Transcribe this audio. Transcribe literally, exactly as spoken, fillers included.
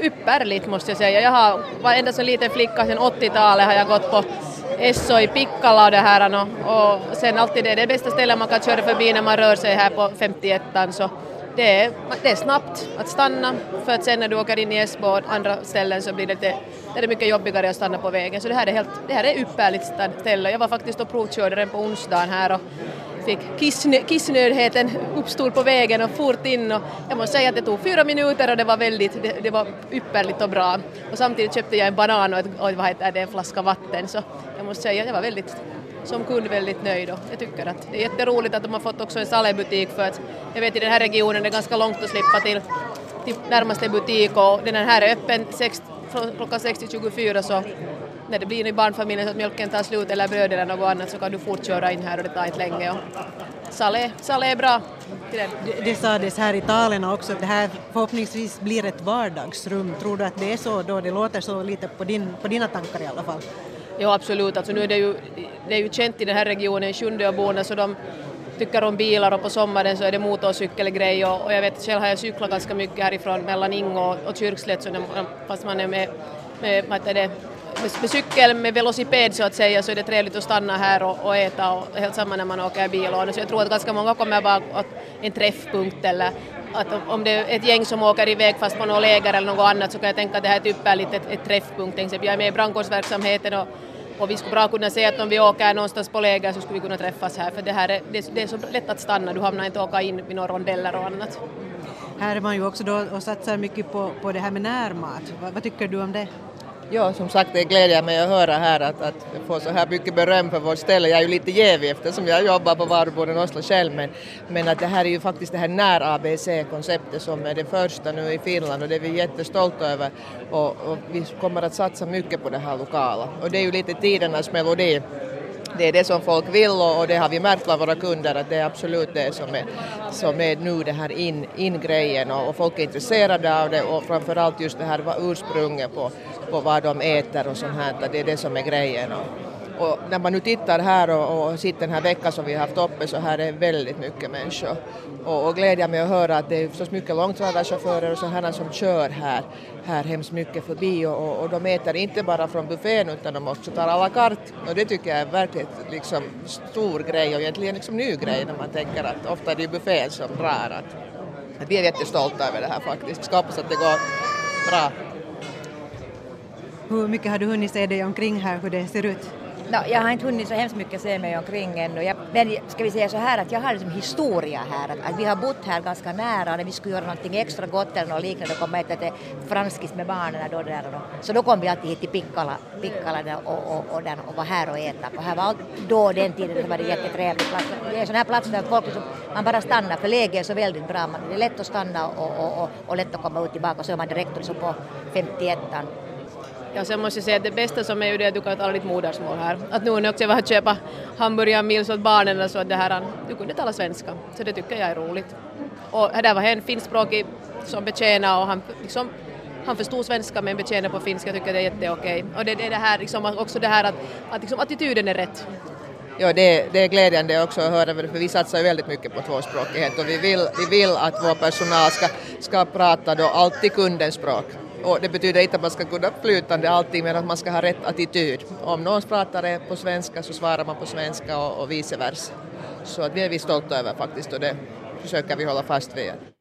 ypperligt måste jag säga. Jag har var ända så liten flicka sedan åttiotalet har jag gått på Esso i Pikkala och det här och, och sen alltid det är det bästa stället man kan köra förbi när man rör sig här på femtioettan så det är, det är snabbt att stanna för att sen när du åker in i Esbo och andra ställen så blir det, det är det mycket jobbigare att stanna på vägen så det här är helt, det här är ypperligt ställe. Jag var faktiskt och provkörde den på onsdagen här och fick kissnö, kissnödheten uppstod på vägen och fort in och jag måste säga att det tog fyra minuter och det var väldigt, det, det var ypperligt och bra och samtidigt köpte jag en banan och, ett, och vad heter det, en flaska vatten så jag måste säga att jag var väldigt som kund väldigt nöjd och jag tycker att det är jätteroligt att de har fått också en Sale-butik för att jag vet i den här regionen det är ganska långt att slippa till, till närmaste butik och den här är öppen sex, från klockan sex till tjugofyra så när det blir i barnfamiljen så att mjölken tar slut eller bröd eller något annat så kan du fort köra in här och det tar inte länge och Sale, Sale är bra till den. Det, det sades här i talen också att det här förhoppningsvis blir ett vardagsrum. Tror du att det är så då? Det låter så lite på, din, på dina tankar i alla fall. Ja absolut, alltså nu är det ju, det är ju känt i den här regionen, Sjunde och Borne så de tycker om bilar och på sommaren så är det motorcykelgrej och, och jag vet själv har jag cyklat ganska mycket härifrån mellan Ingo och, och Kyrkslätt så när, fast man är med, med, med, det, med, med cykel, med velociped så att säga så är det trevligt att stanna här och, och äta och helt samma när man åker bil och så jag tror att ganska många kommer bara att en träffpunkt eller att om det är ett gäng som åker iväg fast på något läger eller något annat så kan jag tänka att det här är ett ypperligt ett, ett träffpunkt. Jag är med i brandkårsverksamheten och, och vi skulle bra kunna säga att om vi åker någonstans på läger så skulle vi kunna träffas här för det här är, det, det är så lätt att stanna, du hamnar inte åka in vid några rondeller och annat. Här är man ju också då och satsar mycket på, på det här med närmat. Vad, vad tycker du om det? Ja, som sagt det glädjer mig att höra här att, att få så här mycket beröm för vårt ställe. Jag är ju lite jävig eftersom jag jobbar på Varuborden Oslo själv men, men att det här är ju faktiskt det här när-A B C-konceptet som är det första nu i Finland och det är vi jättestolta över och, och vi kommer att satsa mycket på det här lokala och det är ju lite tidernas melodi. Det är det som folk vill och det har vi märkt av våra kunder att det är absolut det som är, som är nu det här in, in-grejen och, och folk är intresserade av det och framförallt just det här ursprunget på, på vad de äter och sånt här, det är det som är grejen. Och, och när man nu tittar här och, och sitter den här veckan som vi har haft uppe så här är väldigt mycket människor. Och, och glädjer mig att höra att det är förstås mycket långtradarchaufförer och sådana som kör här, här hemskt mycket förbi och, och, och de äter inte bara från buffén utan de också tar à la carte och det tycker jag är verkligen liksom stor grej och egentligen liksom ny grej när man tänker att ofta är det buffén som drar att, att vi är jättestolta över det här faktiskt. Vi ska hoppas att det går bra. Hur mycket har du hunnit se dig omkring här, hur det ser ut? No, jag har inte hunnit så hemskt mycket se mig omkring ännu. Jag, men ska vi säga så här att jag har liksom historia här. Att, att vi har bott här ganska nära och när vi skulle göra någonting extra gott eller något liknande och komma äta till franskis med barnen då, där och då. Så då kom vi alltid hit till Pikkala, Pikkala och, och, och, den, och var här och äta. Och här var allt, då den tiden så var det jättetrevligt plats. Det är en sån här plats där folk liksom, man bara stannar för läget är så väldigt bra. Man, det är lätt att stanna och, och, och, och lätt att komma ut tillbaka och så är man direkt liksom på femtioettan. Ja, sen måste jag säga att det bästa som är ju det att du kan tala ditt modersmål här. Att nu när jag var att köpa hamburgarmils åt barnen så att det här, du kunde tala svenska. Så det tycker jag är roligt. Och där var en finskspråkig som betjänar och han, liksom, han förstod svenska men betjänar på finska. Jag tycker det är jätteokej. Och det, det är det här, liksom, också det här att, att liksom, attityden är rätt. Ja, det, det är glädjande också att höra för vi satsar ju väldigt mycket på tvåspråkighet och vi vill, vi vill att vår personal ska, ska prata då alltid kundens språk. Och det betyder inte att man ska kunna flytande alltid men att man ska ha rätt attityd. Om någon pratar på svenska så svarar man på svenska och, och vice versa. Så att det är vi stolta över faktiskt och det försöker vi hålla fast vid.